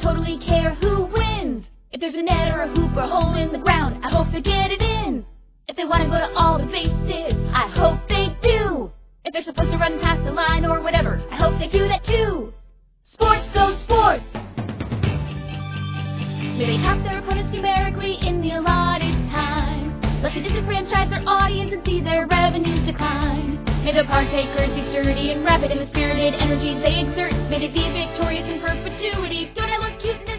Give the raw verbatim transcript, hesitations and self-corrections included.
totally care who wins. If there's a net or a hoop or a hole in the ground, I hope they get it in. If they want to go to all the bases, I hope they do. If they're supposed to run past the line or whatever, I hope they do that too. Sports go sports! May they top their opponents numerically in the allotted time. Let the disenfranchise their audience and see their revenues decline. May the partakers be sturdy and rapid in the spirited energies they exert. May they be victorious in perpetuity. Don't I look cute now?